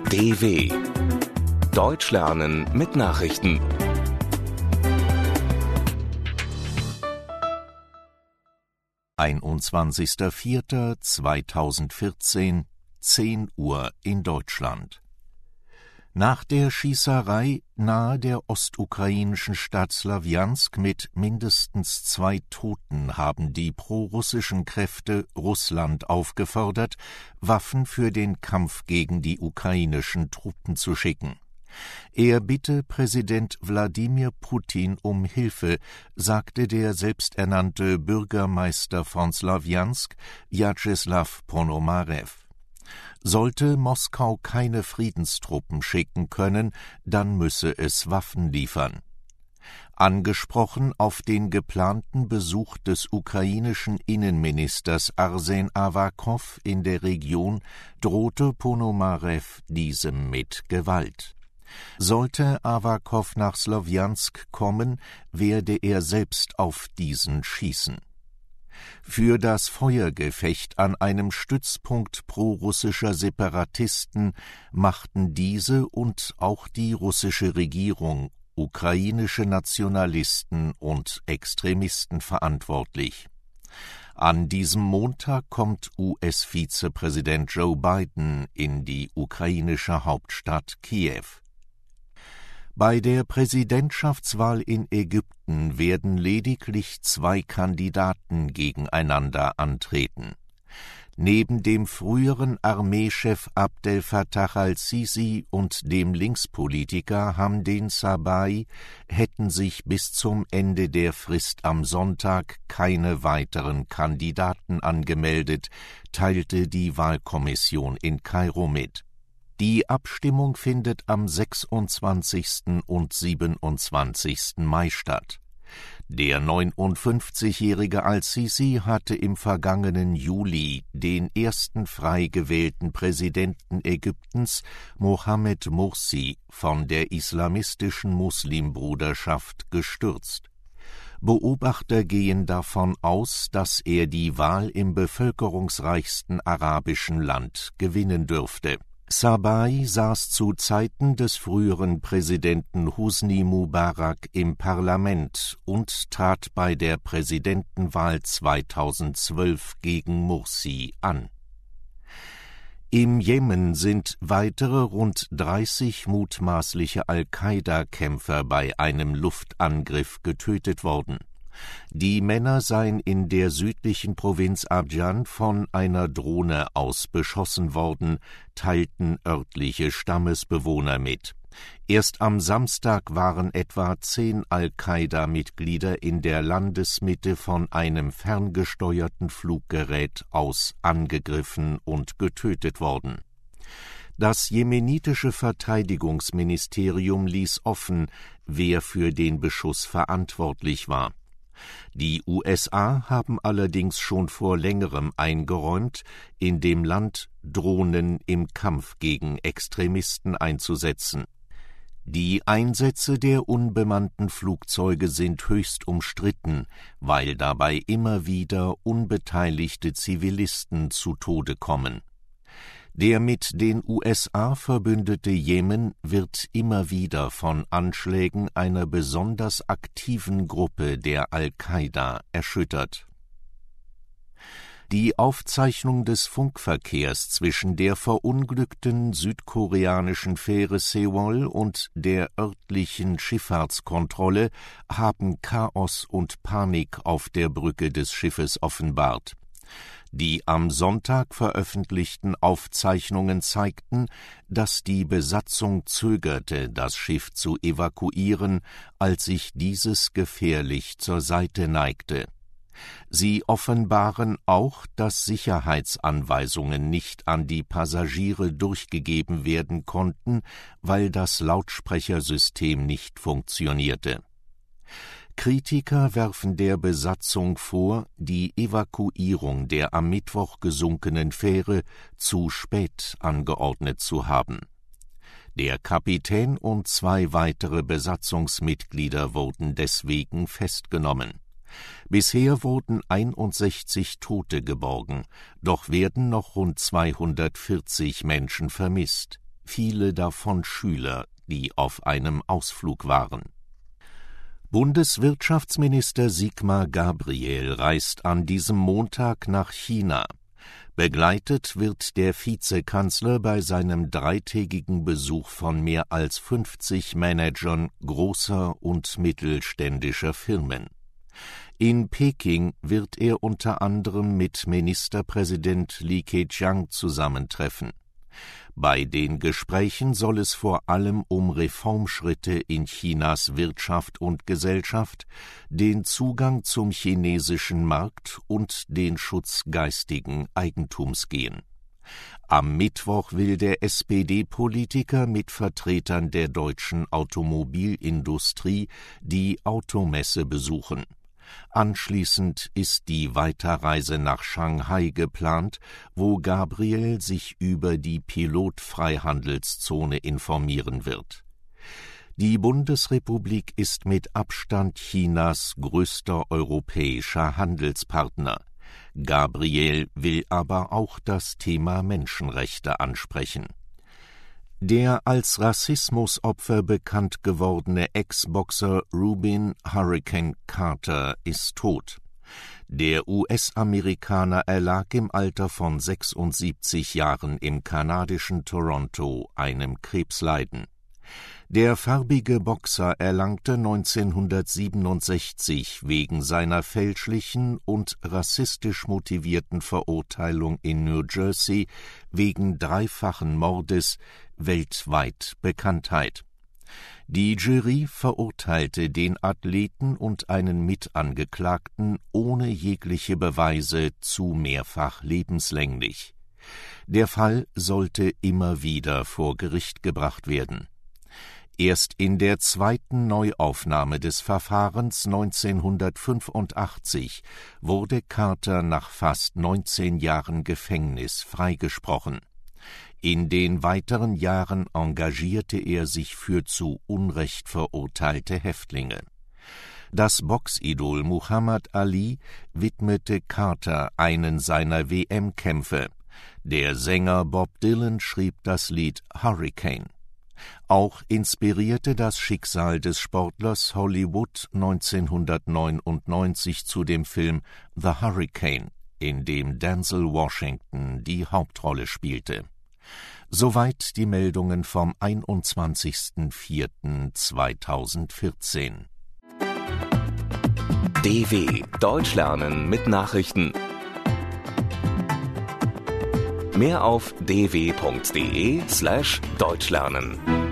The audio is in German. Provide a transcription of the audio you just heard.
DW Deutsch lernen mit Nachrichten. (21.04.2014) 10 Uhr in Deutschland. Nach der Schießerei nahe der ostukrainischen Stadt Slawjansk mit mindestens 2 Toten haben die prorussischen Kräfte Russland aufgefordert, Waffen für den Kampf gegen die ukrainischen Truppen zu schicken. Er bitte Präsident Wladimir Putin um Hilfe, sagte der selbsternannte Bürgermeister von Slawjansk, Wjatscheslaw Ponomarew. Sollte Moskau keine Friedenstruppen schicken können, dann müsse es Waffen liefern. Angesprochen auf den geplanten Besuch des ukrainischen Innenministers Arsen Awakov in der Region, drohte Ponomarew diesem mit Gewalt. Sollte Awakov nach Slawjansk kommen, werde er selbst auf diesen schießen. Für das Feuergefecht an einem Stützpunkt prorussischer Separatisten machten diese und auch die russische Regierung ukrainische Nationalisten und Extremisten verantwortlich. An diesem Montag kommt US-Vizepräsident Joe Biden in die ukrainische Hauptstadt Kiew. Bei der Präsidentschaftswahl in Ägypten werden lediglich 2 Kandidaten gegeneinander antreten. Neben dem früheren Armeechef Abdel Fattah al-Sisi und dem Linkspolitiker Hamdin Sabai hätten sich bis zum Ende der Frist am Sonntag keine weiteren Kandidaten angemeldet, teilte die Wahlkommission in Kairo mit. Die Abstimmung findet am 26. und 27. Mai statt. Der 59-jährige al-Sisi hatte im vergangenen Juli den ersten frei gewählten Präsidenten Ägyptens, Mohamed Morsi, von der islamistischen Muslimbruderschaft gestürzt. Beobachter gehen davon aus, dass er die Wahl im bevölkerungsreichsten arabischen Land gewinnen dürfte. Sabai saß zu Zeiten des früheren Präsidenten Husni Mubarak im Parlament und trat bei der Präsidentenwahl 2012 gegen Morsi an. Im Jemen sind weitere rund 30 mutmaßliche Al-Qaida-Kämpfer bei einem Luftangriff getötet worden. Die Männer seien in der südlichen Provinz Abjan von einer Drohne aus beschossen worden, teilten örtliche Stammesbewohner mit. Erst am Samstag waren etwa 10 Al-Qaida-Mitglieder in der Landesmitte von einem ferngesteuerten Fluggerät aus angegriffen und getötet worden. Das jemenitische Verteidigungsministerium ließ offen, wer für den Beschuss verantwortlich war. Die USA haben allerdings schon vor längerem eingeräumt, in dem Land Drohnen im Kampf gegen Extremisten einzusetzen. Die Einsätze der unbemannten Flugzeuge sind höchst umstritten, weil dabei immer wieder unbeteiligte Zivilisten zu Tode kommen. Der mit den USA verbündete Jemen wird immer wieder von Anschlägen einer besonders aktiven Gruppe der Al-Qaida erschüttert. Die Aufzeichnung des Funkverkehrs zwischen der verunglückten südkoreanischen Fähre Sewol und der örtlichen Schifffahrtskontrolle haben Chaos und Panik auf der Brücke des Schiffes offenbart. Die am Sonntag veröffentlichten Aufzeichnungen zeigten, dass die Besatzung zögerte, das Schiff zu evakuieren, als sich dieses gefährlich zur Seite neigte. Sie offenbaren auch, dass Sicherheitsanweisungen nicht an die Passagiere durchgegeben werden konnten, weil das Lautsprechersystem nicht funktionierte. Kritiker werfen der Besatzung vor, die Evakuierung der am Mittwoch gesunkenen Fähre zu spät angeordnet zu haben. Der Kapitän und 2 weitere Besatzungsmitglieder wurden deswegen festgenommen. Bisher wurden 61 Tote geborgen, doch werden noch rund 240 Menschen vermisst. viele davon Schüler, die auf einem Ausflug waren. Bundeswirtschaftsminister Sigmar Gabriel reist an diesem Montag nach China. Begleitet wird der Vizekanzler bei seinem dreitägigen Besuch von mehr als 50 Managern großer und mittelständischer Firmen. In Peking wird er unter anderem mit Ministerpräsident Li Keqiang zusammentreffen. Bei den Gesprächen soll es vor allem um Reformschritte in Chinas Wirtschaft und Gesellschaft, den Zugang zum chinesischen Markt und den Schutz geistigen Eigentums gehen. Am Mittwoch will der SPD-Politiker mit Vertretern der deutschen Automobilindustrie die Automesse besuchen. Anschließend ist die Weiterreise nach Shanghai geplant, wo Gabriel sich über die Pilotfreihandelszone informieren wird. Die Bundesrepublik ist mit Abstand Chinas größter europäischer Handelspartner. Gabriel will aber auch das Thema Menschenrechte ansprechen. Der als Rassismusopfer bekannt gewordene Ex-Boxer Rubin Hurricane Carter ist tot. Der US-Amerikaner erlag im Alter von 76 Jahren im kanadischen Toronto einem Krebsleiden. Der farbige Boxer erlangte 1967 wegen seiner fälschlichen und rassistisch motivierten Verurteilung in New Jersey wegen dreifachen Mordes weltweit Bekanntheit. Die Jury verurteilte den Athleten und einen Mitangeklagten ohne jegliche Beweise zu mehrfach lebenslänglich. Der Fall sollte immer wieder vor Gericht gebracht werden. Erst in der zweiten Neuaufnahme des Verfahrens 1985 wurde Carter nach fast 19 Jahren Gefängnis freigesprochen. In den weiteren Jahren engagierte er sich für zu Unrecht verurteilte Häftlinge. Das Boxidol Muhammad Ali widmete Carter einen seiner WM-Kämpfe. Der Sänger Bob Dylan schrieb das Lied Hurricane. Auch inspirierte das Schicksal des Sportlers Hollywood 1999 zu dem Film The Hurricane, in dem Denzel Washington die Hauptrolle spielte. Soweit die Meldungen vom 21.04.2014. DW Deutsch lernen mit Nachrichten. Mehr auf dw.de/deutschlernen.